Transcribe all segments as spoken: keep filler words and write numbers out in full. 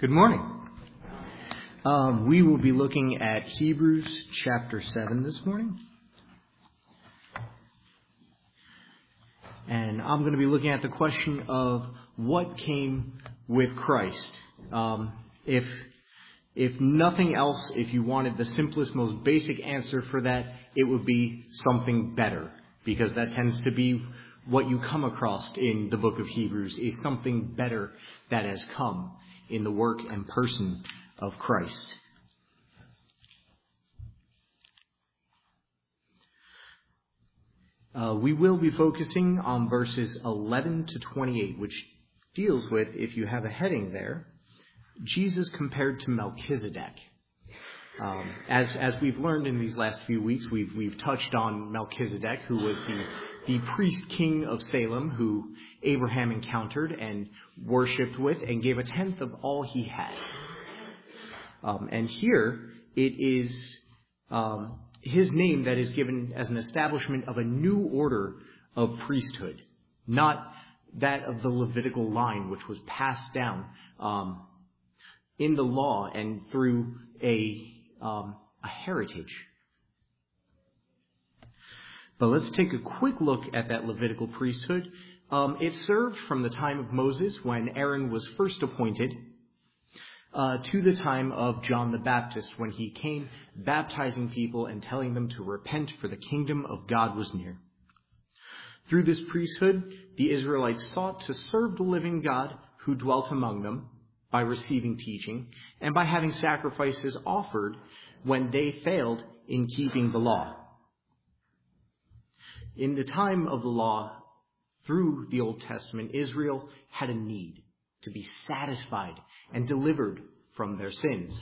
Good morning. Um, we will be looking at Hebrews chapter seven this morning. And I'm going to be looking at the question of what came with Christ. Um, if, if nothing else, if you wanted the simplest, most basic answer for that, it would be something better. Because that tends to be what you come across in the book of Hebrews, is something better that has come in the work and person of Christ. Uh, we will be focusing on verses eleven to twenty-eight, which deals with, if you have a heading there, Jesus compared to Melchizedek. Um, as as we've learned in these last few weeks, we've we've touched on Melchizedek, who was the the priest king of Salem, who Abraham encountered and worshipped with, and gave a tenth of all he had. Um, and here it is um, his name that is given as an establishment of a new order of priesthood, not that of the Levitical line, which was passed down um, in the law and through a um, a heritage. But let's take a quick look at that Levitical priesthood. Um, it served from the time of Moses, when Aaron was first appointed, uh, to the time of John the Baptist, when he came baptizing people and telling them to repent, for the kingdom of God was near. Through this priesthood, the Israelites sought to serve the living God who dwelt among them by receiving teaching and by having sacrifices offered when they failed in keeping the law. In the time of the law, through the Old Testament, Israel had a need to be satisfied and delivered from their sins.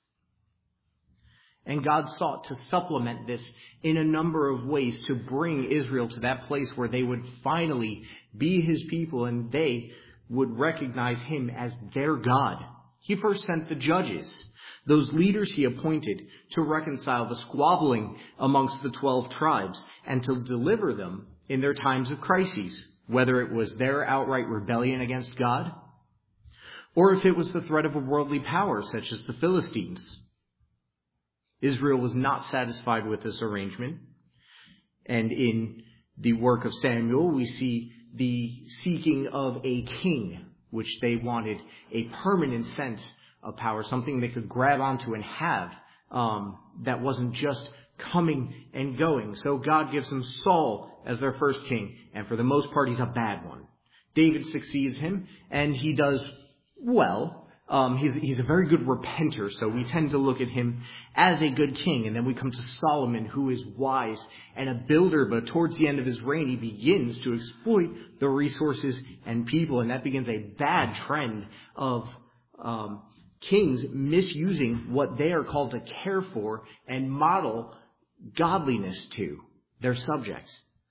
And God sought to supplement this in a number of ways to bring Israel to that place where they would finally be his people and they would recognize him as their God. He first sent the judges, those leaders he appointed, to reconcile the squabbling amongst the twelve tribes and to deliver them in their times of crises, whether it was their outright rebellion against God or if it was the threat of a worldly power such as the Philistines. Israel was not satisfied with this arrangement, and in the work of Samuel we see the seeking of a king, which they wanted a permanent sense of power, something they could grab onto and have, um, that wasn't just coming and going. So God gives them Saul as their first king, and for the most part he's a bad one. David succeeds him, and he does well. Um, he's, he's a very good repenter, so we tend to look at him as a good king. And then we come to Solomon, who is wise and a builder, but towards the end of his reign, he begins to exploit the resources and people, and that begins a bad trend of um, kings misusing what they are called to care for and model godliness to their subjects.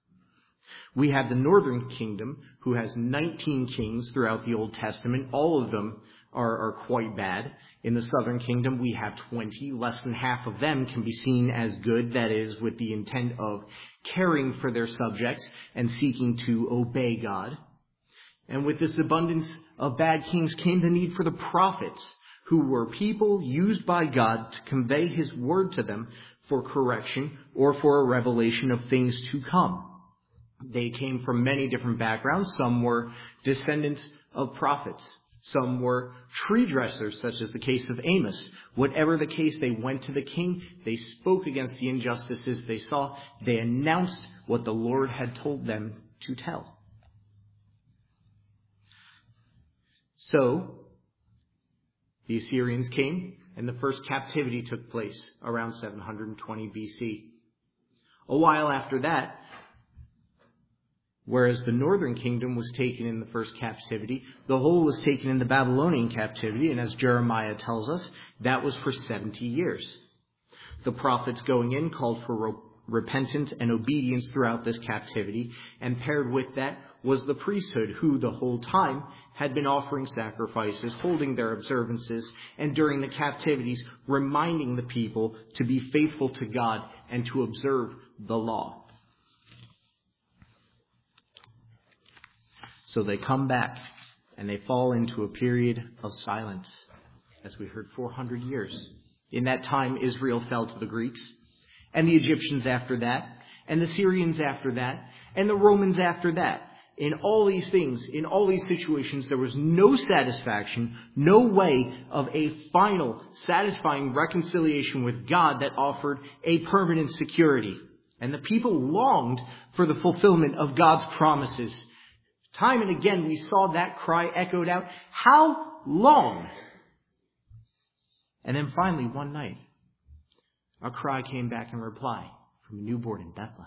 We have the northern kingdom, who has nineteen kings throughout the Old Testament. All of them are, are quite bad. In the southern kingdom, we have twenty. Less than half of them can be seen as good, that is, with the intent of caring for their subjects and seeking to obey God. And with this abundance of bad kings came the need for the prophets, who were people used by God to convey his word to them for correction or for a revelation of things to come. They came from many different backgrounds. Some were descendants of prophets. Some were tree dressers, such as the case of Amos. Whatever the case, they went to the king. They spoke against the injustices they saw. They announced what the Lord had told them to tell. So, the Assyrians came, and the first captivity took place around seven hundred twenty B C. A while after that, whereas the northern kingdom was taken in the first captivity, the whole was taken in the Babylonian captivity, and as Jeremiah tells us, that was for seventy years. The prophets going in called for re- repentance and obedience throughout this captivity, and paired with that was the priesthood, who the whole time had been offering sacrifices, holding their observances, and during the captivities reminding the people to be faithful to God and to observe the law. So they come back and they fall into a period of silence. as we heard, four hundred years. In that time, Israel fell to the Greeks, and the Egyptians after that, and the Syrians after that, and the Romans after that. In all these things, in all these situations, there was no satisfaction, no way of a final, satisfying reconciliation with God that offered a permanent security. And the people longed for the fulfillment of God's promises. Time and again, we saw that cry echoed out, "How long?" And then finally, one night, a cry came back in reply from a newborn in Bethlehem.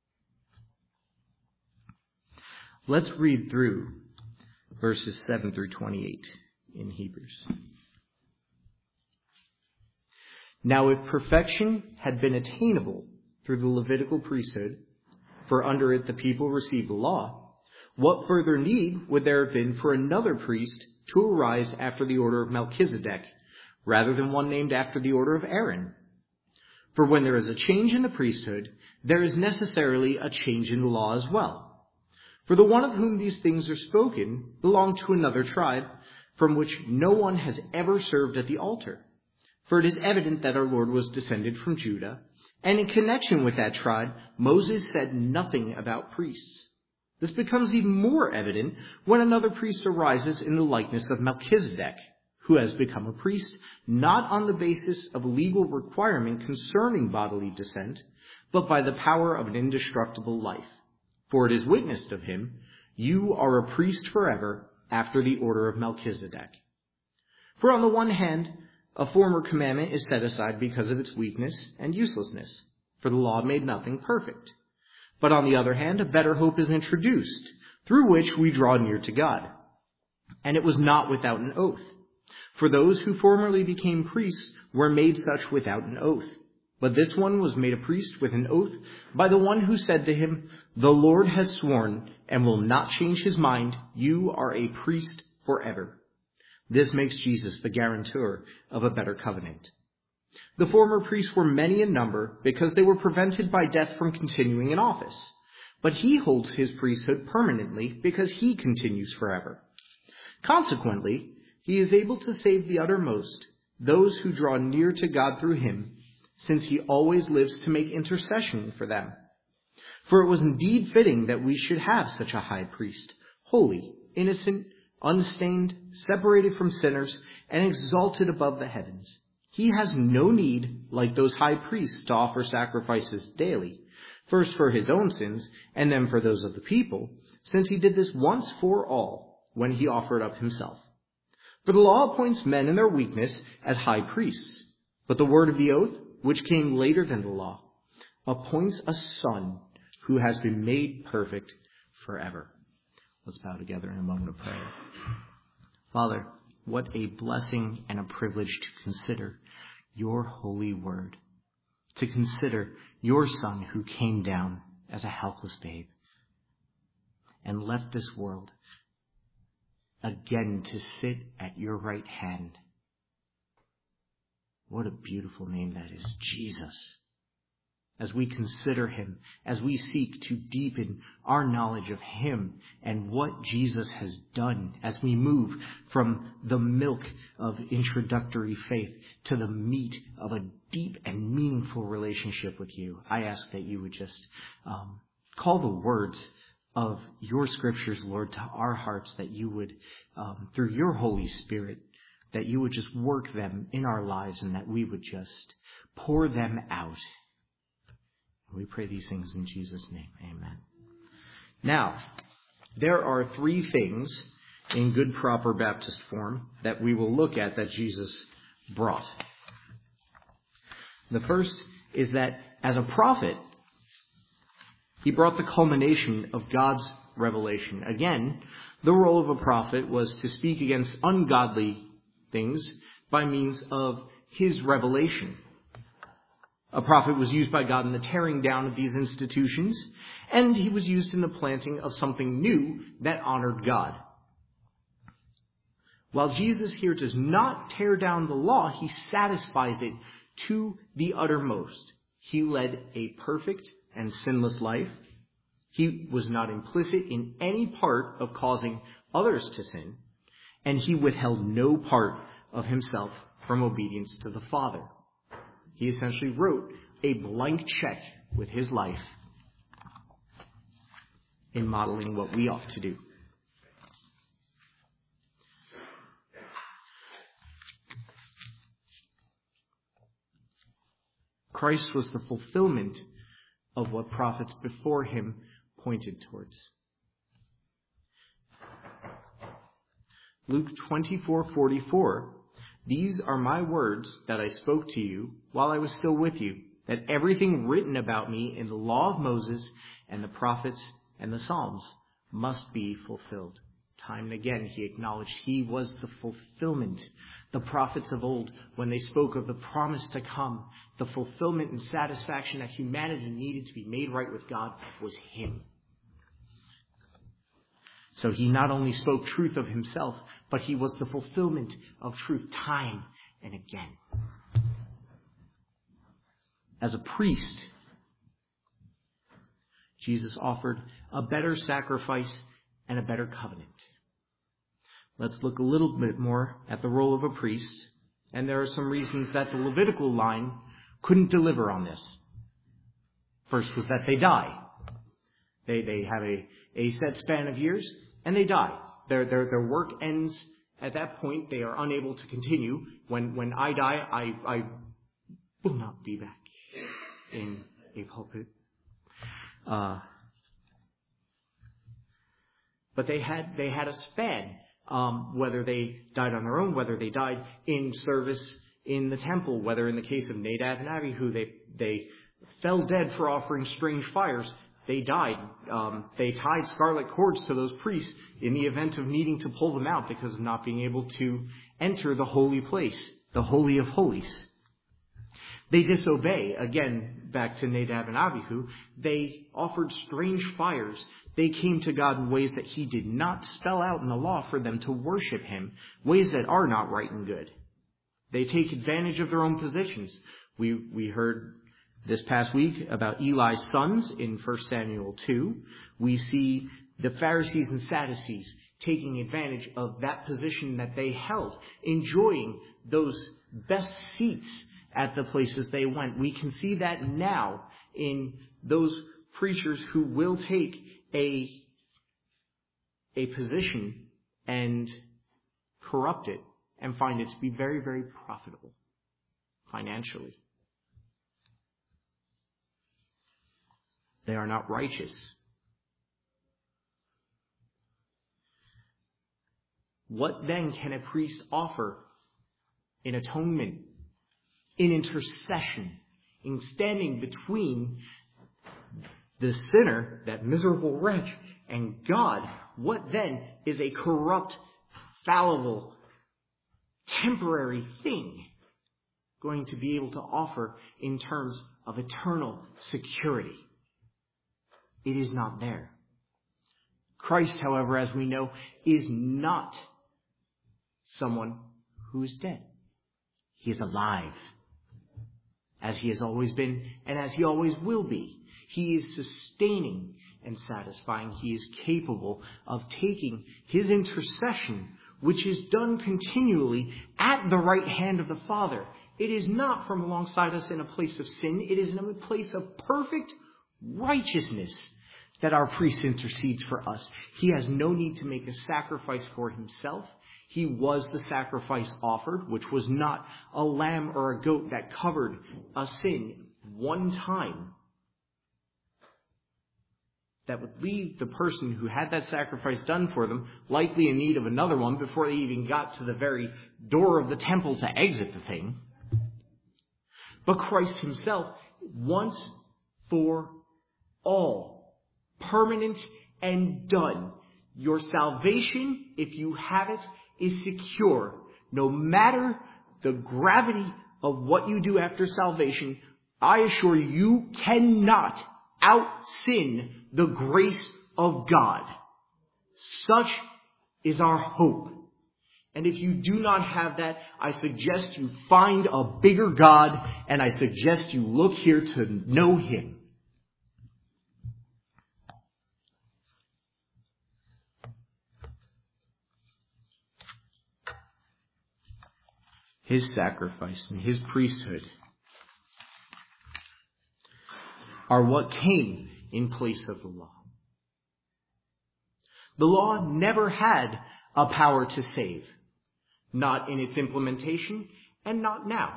Let's read through verses seven through twenty-eight in Hebrews. Now, if perfection had been attainable through the Levitical priesthood, for under it the people received the law, what further need would there have been for another priest to arise after the order of Melchizedek, rather than one named after the order of Aaron? For when there is a change in the priesthood, there is necessarily a change in the law as well. For the one of whom these things are spoken belonged to another tribe, from which no one has ever served at the altar. For it is evident that our Lord was descended from Judah, and in connection with that tribe, Moses said nothing about priests. This becomes even more evident when another priest arises in the likeness of Melchizedek, who has become a priest not on the basis of legal requirement concerning bodily descent, but by the power of an indestructible life. For it is witnessed of him, "You are a priest forever after the order of Melchizedek." For on the one hand, a former commandment is set aside because of its weakness and uselessness, for the law made nothing perfect. But on the other hand, a better hope is introduced, through which we draw near to God. And it was not without an oath. For those who formerly became priests were made such without an oath. But this one was made a priest with an oath by the one who said to him, "The Lord has sworn and will not change his mind. You are a priest forever." This makes Jesus the guarantor of a better covenant. The former priests were many in number because they were prevented by death from continuing in office. But he holds his priesthood permanently because he continues forever. Consequently, he is able to save the uttermost, those who draw near to God through him, since he always lives to make intercession for them. For it was indeed fitting that we should have such a high priest, holy, innocent, unstained, separated from sinners, and exalted above the heavens. He has no need, like those high priests, to offer sacrifices daily, first for his own sins, and then for those of the people, since he did this once for all, when he offered up himself. For the law appoints men in their weakness as high priests, but the word of the oath, which came later than the law, appoints a son who has been made perfect forever. Let's bow together in a moment of prayer. Father, what a blessing and a privilege to consider your holy word, to consider your Son who came down as a helpless babe and left this world again to sit at your right hand. What a beautiful name that is, Jesus. As we consider him, as we seek to deepen our knowledge of him and what Jesus has done, as we move from the milk of introductory faith to the meat of a deep and meaningful relationship with you, I ask that you would just um, call the words of your scriptures, Lord, to our hearts, that you would, um, through your Holy Spirit, that you would just work them in our lives and that we would just pour them out. We pray these things in Jesus' name. Amen. Now, there are three things in good, proper Baptist form that we will look at that Jesus brought. The first is that as a prophet, he brought the culmination of God's revelation. Again, the role of a prophet was to speak against ungodly things by means of his revelation. A prophet was used by God in the tearing down of these institutions, and he was used in the planting of something new that honored God. While Jesus here does not tear down the law, he satisfies it to the uttermost. He led a perfect and sinless life. He was not implicit in any part of causing others to sin, and he withheld no part of himself from obedience to the Father. He essentially wrote a blank check with his life in modeling what we ought to do. Christ was the fulfillment of what prophets before him pointed towards. Luke twenty-four forty-four, "These are my words that I spoke to you while I was still with you, that everything written about me in the law of Moses and the prophets and the Psalms must be fulfilled." Time and again he acknowledged he was the fulfillment. The prophets of old, when they spoke of the promise to come, the fulfillment and satisfaction that humanity needed to be made right with God, was him. So he not only spoke truth of himself, but he was the fulfillment of truth time and again. As a priest, Jesus offered a better sacrifice and a better covenant. Let's look a little bit more at the role of a priest, and there are some reasons that the Levitical line couldn't deliver on this. First was that they die. They they have a, a set span of years, and they die. Their, their, their work ends at that point. They are unable to continue. When, when I die, I, I will not be back in a pulpit. Uh, but they had, they had a span, um, whether they died on their own, whether they died in service in the temple, whether in the case of Nadab and Abihu, they, they fell dead for offering strange fires. They died. Um, they tied scarlet cords to those priests in the event of needing to pull them out because of not being able to enter the holy place, the Holy of Holies. They disobey. Again, back to Nadab and Abihu. They offered strange fires. They came to God in ways that he did not spell out in the law for them to worship him, ways that are not right and good. They take advantage of their own positions. We, we heard this past week about Eli's sons in First Samuel two. We see the Pharisees and Sadducees taking advantage of that position that they held, enjoying those best seats at the places they went. We can see that now in those preachers who will take a, a position and corrupt it and find it to be very, very profitable financially. They are not righteous. What then can a priest offer in atonement, in intercession, in standing between the sinner, that miserable wretch, and God? What then is a corrupt, fallible, temporary thing going to be able to offer in terms of eternal security? It is not there. Christ, however, as we know, is not someone who is dead. He is alive, as he has always been and as he always will be. He is sustaining and satisfying. He is capable of taking his intercession, which is done continually at the right hand of the Father. It is not from alongside us in a place of sin. It is in a place of perfect righteousness that our priest intercedes for us. He has no need to make a sacrifice for himself. He was the sacrifice offered, which was not a lamb or a goat that covered a sin one time. That would leave the person who had that sacrifice done for them likely in need of another one before they even got to the very door of the temple to exit the thing. But Christ himself, once for all, permanent and done. Your salvation, if you have it, is secure. No matter the gravity of what you do after salvation, I assure you, you cannot out-sin the grace of God. Such is our hope. And if you do not have that, I suggest you find a bigger God, and I suggest you look here to know him. His sacrifice and His priesthood are what came in place of the law. The law never had a power to save, not in its implementation and not now.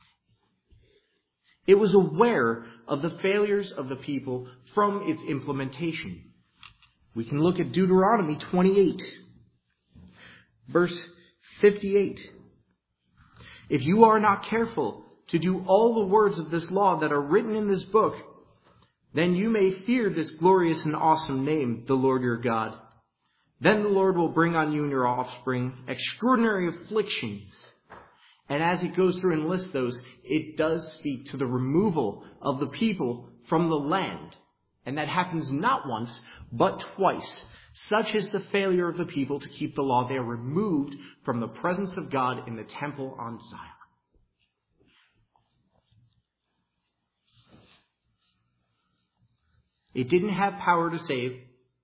It was aware of the failures of the people from its implementation. We can look at Deuteronomy twenty-eight, verse fifty-eight. If you are not careful to do all the words of this law that are written in this book, then you may fear this glorious and awesome name, the Lord your God. Then the Lord will bring on you and your offspring extraordinary afflictions. And as it goes through and lists those, it does speak to the removal of the people from the land. And that happens not once, but twice. Such is the failure of the people to keep the law. They are removed from the presence of God in the temple on Zion. It didn't have power to save.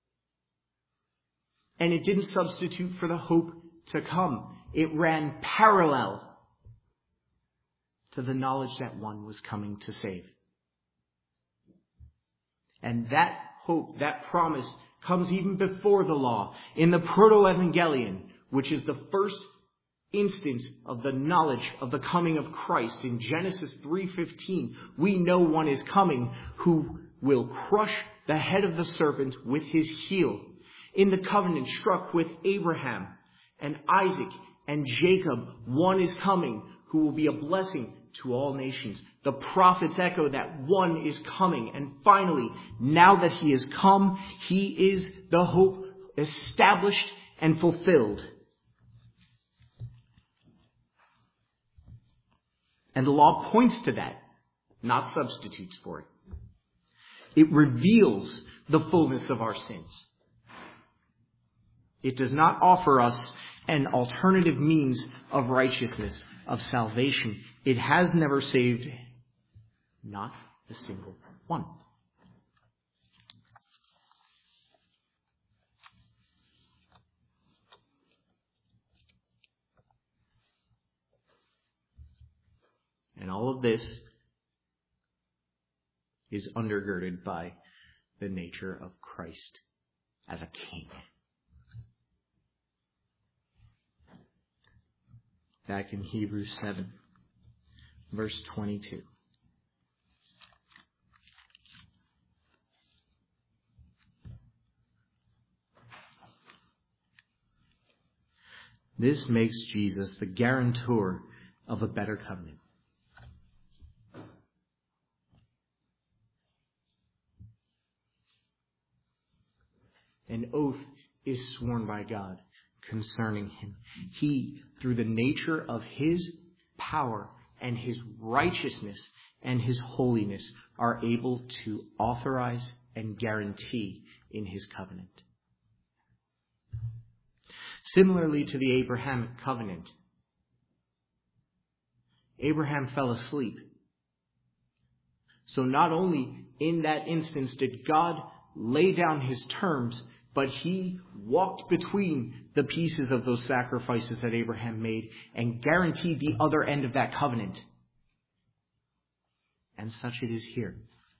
And it didn't substitute for the hope to come. It ran parallel to the knowledge that one was coming to save. And that hope, that promise, comes even before the law. In the Proto-Evangelion, which is the first instance of the knowledge of the coming of Christ, in Genesis three fifteen, we know one is coming who will crush the head of the serpent with his heel. In the covenant struck with Abraham and Isaac and Jacob, one is coming who will be a blessing to all nations. The prophets echo that one is coming. And finally, now that he has come, he is the hope established and fulfilled. And the law points to that, not substitutes for it. It reveals the fullness of our sins. It does not offer us an alternative means of righteousness, of salvation. It has never saved, not a single one. And all of this is undergirded by the nature of Christ as a king. Back in Hebrews seven, verse twenty-two. This makes Jesus the guarantor of a better covenant. An oath is sworn by God concerning him. He, through the nature of his power and his righteousness and his holiness, are able to authorize and guarantee in his covenant. Similarly to the Abrahamic covenant, Abraham fell asleep. So not only in that instance did God lay down his terms, but he walked between the pieces of those sacrifices that Abraham made and guaranteed the other end of that covenant. And such it is here.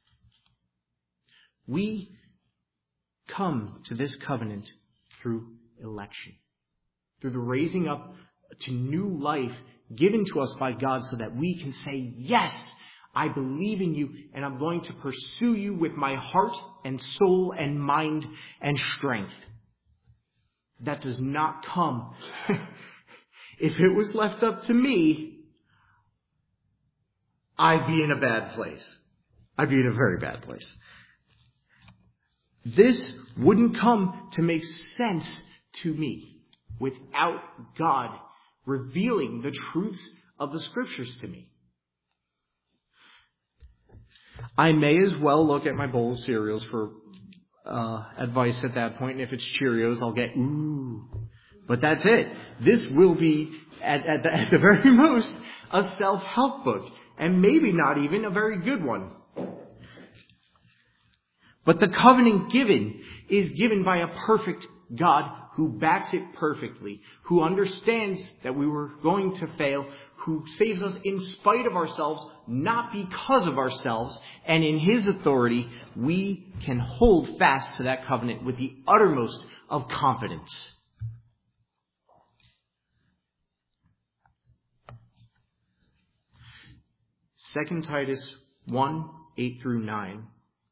We come to this covenant through election, through the raising up to new life given to us by God so that we can say, yes, I believe in you, and I'm going to pursue you with my heart and soul and mind and strength. That does not come. If it was left up to me, I'd be in a bad place. I'd be in a very bad place. This wouldn't come to make sense to me without God revealing the truths of the Scriptures to me. I may as well look at my bowl of cereals for uh, advice at that point. And if it's Cheerios, I'll get, ooh. But that's it. This will be, at, at, the, at the very most, a self-help book. And maybe not even a very good one. But the covenant given is given by a perfect God who backs it perfectly, who understands that we were going to fail, who saves us in spite of ourselves, not because of ourselves, and in his authority, we can hold fast to that covenant with the uttermost of confidence. Second Titus one, eight through nine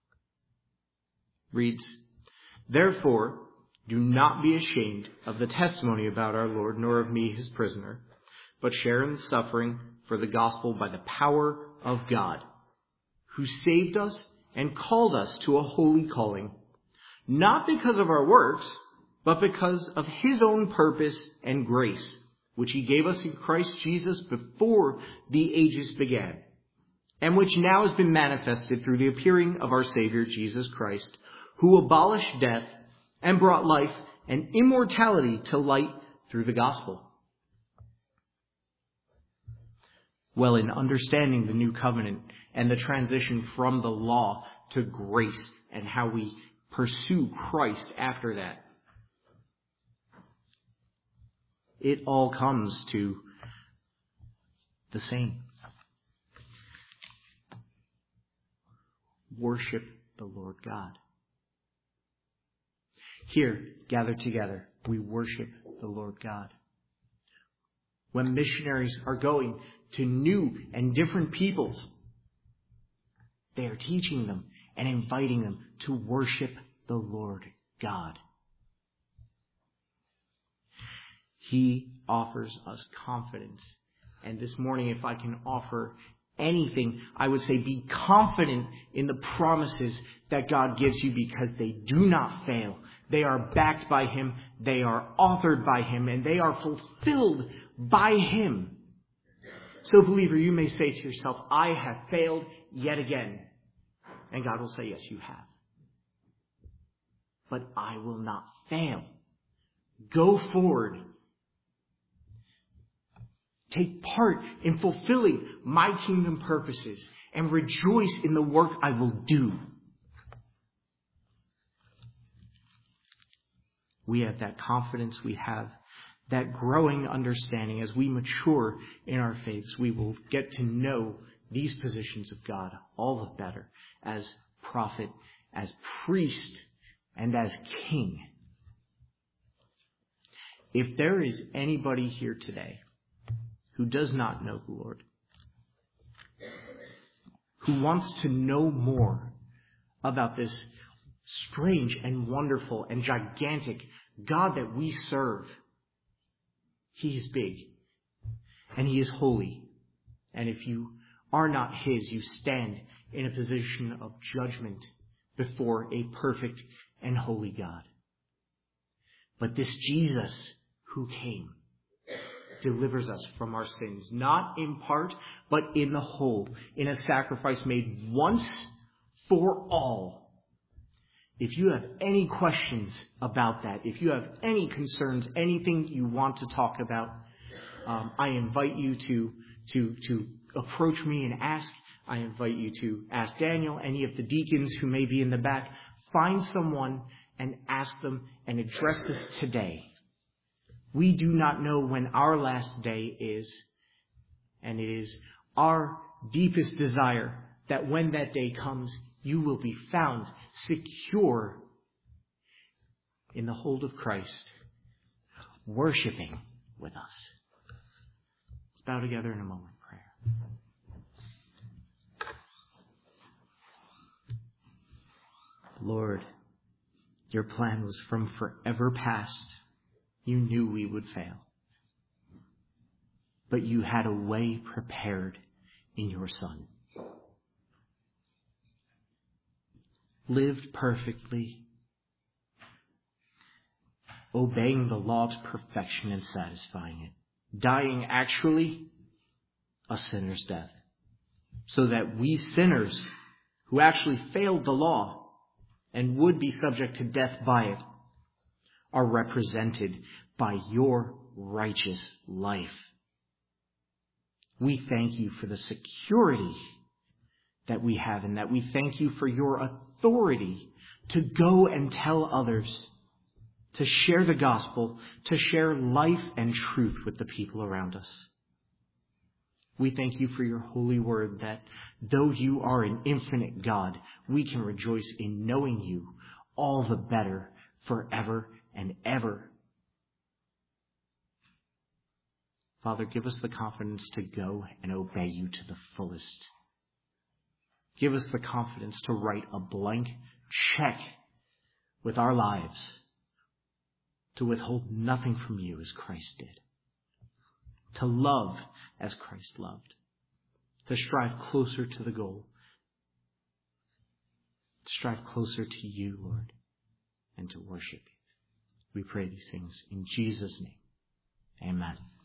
reads, "Therefore, do not be ashamed of the testimony about our Lord, nor of me, his prisoner, but share in the suffering for the gospel by the power of God, who saved us and called us to a holy calling, not because of our works, but because of his own purpose and grace, which he gave us in Christ Jesus before the ages began, and which now has been manifested through the appearing of our Savior Jesus Christ, who abolished death and brought life and immortality to light through the gospel." Well, in understanding the new covenant and the transition from the law to grace and how we pursue Christ after that, it all comes to the same. Worship the Lord God. Here, gathered together, we worship the Lord God. When missionaries are going to new and different peoples, they are teaching them and inviting them to worship the Lord God. He offers us confidence. And this morning, if I can offer anything, I would say be confident in the promises that God gives you, because they do not fail. They are backed by him, they are authored by him, and they are fulfilled by him. So, believer, you may say to yourself, I have failed yet again. And God will say, yes, you have. But I will not fail. Go forward. Take part in fulfilling my kingdom purposes and rejoice in the work I will do. We have that confidence. We have that growing understanding. As we mature in our faiths, we will get to know these positions of God all the better as prophet, as priest, and as king. If there is anybody here today who does not know the Lord, who wants to know more about this strange and wonderful and gigantic God that we serve, he is big and he is holy. And if you are not his, you stand in a position of judgment before a perfect and holy God. But this Jesus who came delivers us from our sins, not in part, but in the whole, in a sacrifice made once for all. If you have any questions about that, if you have any concerns, anything you want to talk about, um, I invite you to, to, to approach me and ask. I invite you to ask Daniel, any of the deacons who may be in the back. Find someone and ask them and address this today. We do not know when our last day is, and it is our deepest desire that when that day comes, you will be found secure in the hold of Christ, worshiping with us. Let's bow together in a moment of prayer. Lord, your plan was from forever past. You knew we would fail. But you had a way prepared in your Son. Lived perfectly, obeying the law to perfection and satisfying it. Dying actually a sinner's death. So that we sinners who actually failed the law and would be subject to death by it are represented by your righteous life. We thank you for the security that we have in that. We thank you for your authority to go and tell others to share the gospel, to share life and truth with the people around us. We thank you for your holy word that though you are an infinite God, we can rejoice in knowing you all the better forever and ever. Father, give us the confidence to go and obey you to the fullest. Give us the confidence to write a blank check with our lives, to withhold nothing from you as Christ did, to love as Christ loved, to strive closer to the goal, to strive closer to you, Lord, and to worship you. We pray these things in Jesus' name. Amen.